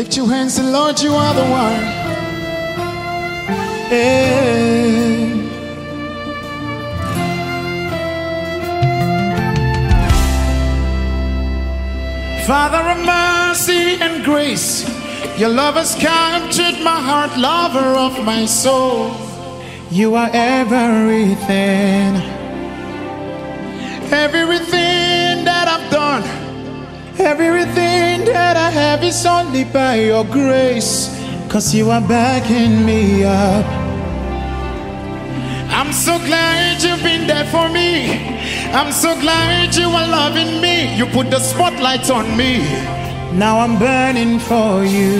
Lift your hands and Lord, you are the one. Hey. Father of mercy and grace, your love has captured my heart, lover of my soul. You are everything. Everything that I've done, everything that I have is only by your grace, 'cause you are backing me up. I'm so glad you've been there for me. I'm so glad you are loving me. You put the spotlight on me. Now I'm burning for you.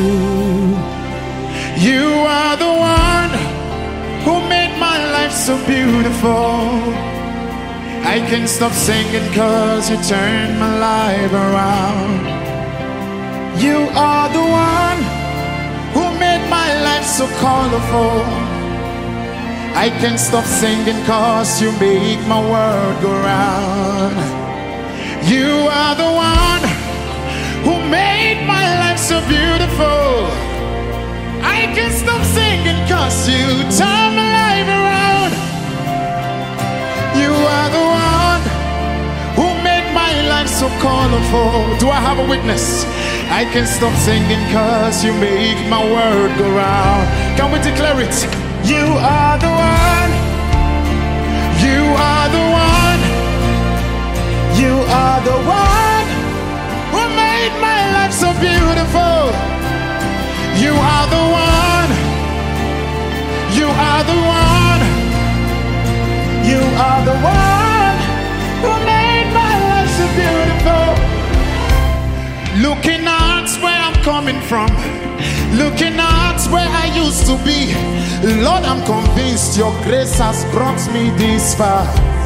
You are the one who made my life so beautiful. I can't stop singing 'cause you turned my life around. You are the one who made my life so colorful. I can't stop singing 'cause you make my world go round. You are the one who made my life so beautiful. I can't stop singing 'cause you turn my life around. You are the one who made my life so colorful. Do I have a witness? I can't stop singing 'cause you make my world go round. Can we declare it? You are the one. You are the one. You are the one who made my life so beautiful. You are the one. You are the one. You are the one who made my life so beautiful. Looking at where I'm coming from, looking at where I used to be, Lord, I'm convinced your grace has brought me this far.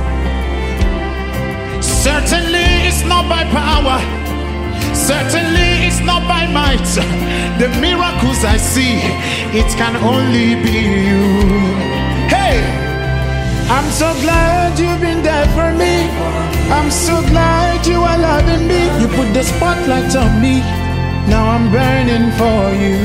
Certainly it's not by power, certainly it's not by might. The miracles I see, it can only be you. Hey, I'm so glad you've been there for me. I'm so glad you are loving me. You put the spotlight on me. Now I'm burning for you.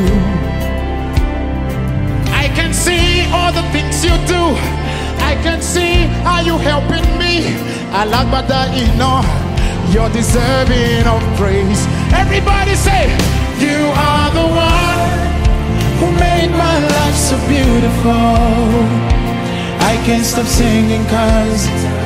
I can see all the things you do. I can see how you helping me. Alagbada ino, you're deserving of praise. Everybody say, you are the one who made my life so beautiful. I can't stop singing 'cause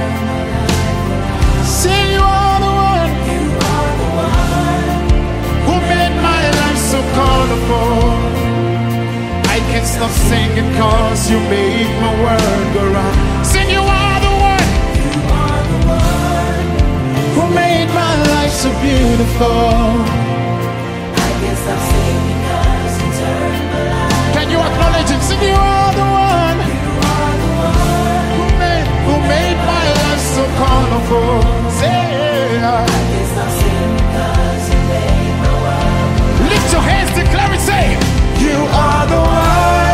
say you are the one. You are the one who made my life so colorful. I can't stop singing 'cause you make my world go round. Sing, you are the one. You are the one who made my life so beautiful. I can't stop singing 'cause you turned my life. Can you acknowledge it? Sing, you are the one. You are the one who made my life so colorful. Say, I can't stop singing 'cause you made my world go round. Lift your hands, declare it, say, you are the one.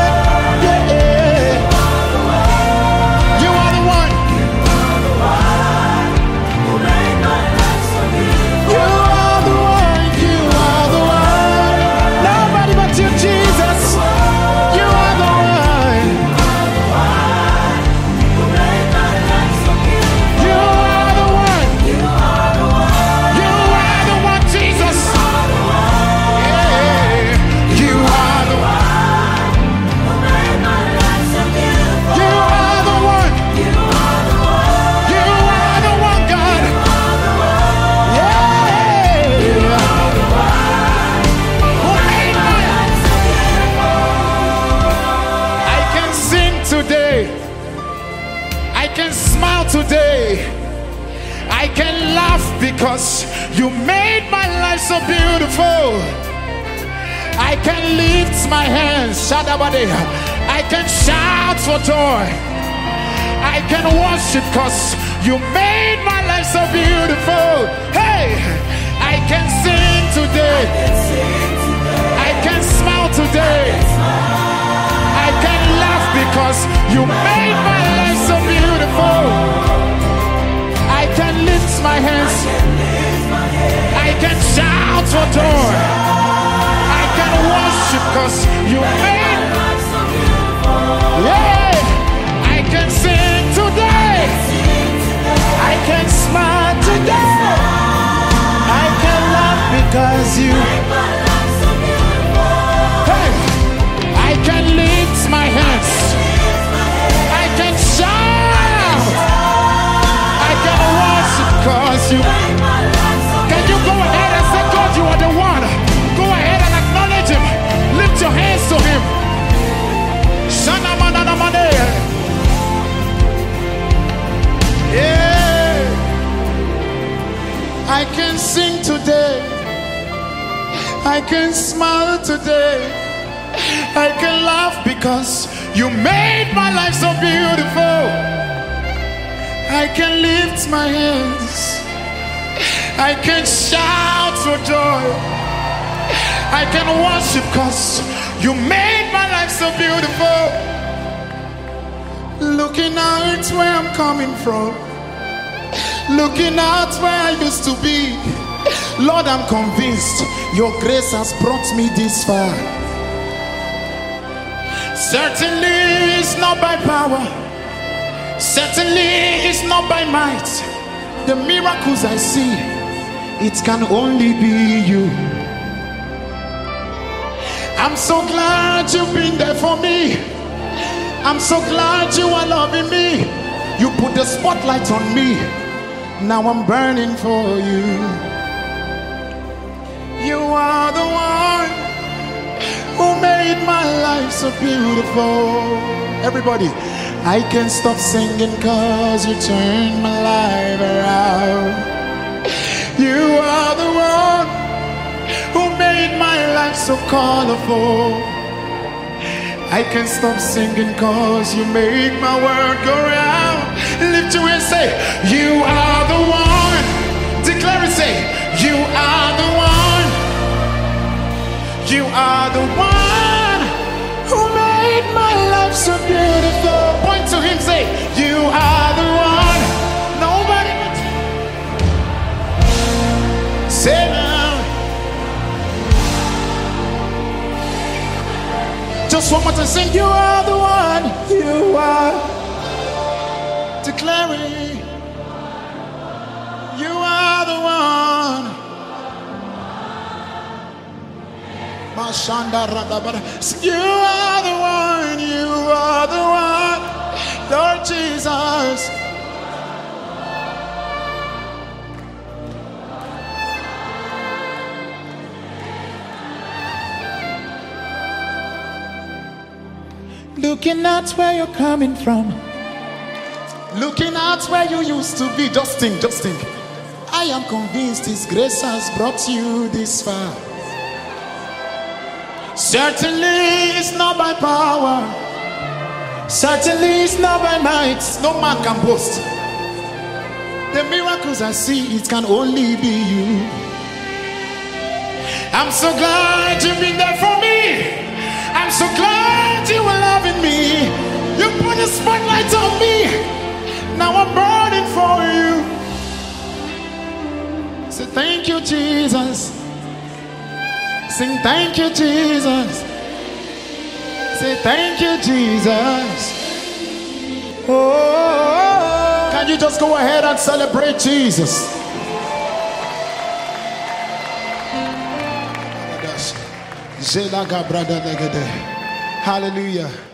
Today I can laugh because you made my life so beautiful. I can lift my hands, Shadabade. I can shout for joy. I can worship because you made my life so beautiful. Hey, I can sing today. I can smile today. I can laugh because you made my life so beautiful. I can lift my hands. I can shout for joy. I can worship cause you made. Yeah, I can sing today. I can smile today. I can laugh because you. Hey, I can lift my hands. I can shout. I can worship cause you. Can you go ahead and say, God, you are the one? Go ahead and acknowledge him. Lift your hands to him. Yeah. I can sing today. I can smile today. I can laugh because you made my life so beautiful. I can lift my hands. I can shout for joy. I can worship cause you made my life so beautiful. Looking out where I'm coming from, looking out where I used to be, Lord, I'm convinced your grace has brought me this far. Certainly it's not by power, certainly it's not by might. The miracles I see, it can only be you. I'm so glad you've been there for me. I'm so glad you are loving me. You put the spotlight on me. Now I'm burning for you. You are the one who made my life so beautiful. Everybody, I can't stop singing cause you turned my life around. You are the one who made my life so colorful. I can't stop singing cause you make my world go round. Lift your hands, say, you are the one. Declare it, say, you are the one. You are the one who made my life so beautiful. Point to him, say, you are the one. Nobody but you. Say now. Just one more time, sing, you are the one. You are. Declaring, you are the one. You are the one. You are the one. Lord Jesus. Looking at where you're coming from, looking at where you used to be. Just think, just think. I am convinced his grace has brought you this far. Certainly it's not by power, certainly it's not by might. No man can boast. The miracles I see, it can only be you. I'm so glad you've been there for me. I'm so glad you were loving me. You put a spotlight on me. Now I'm burning for you. Say thank you, Jesus. Sing thank you, Jesus. Say thank you, Jesus. Oh, can you just go ahead and celebrate Jesus? Hallelujah.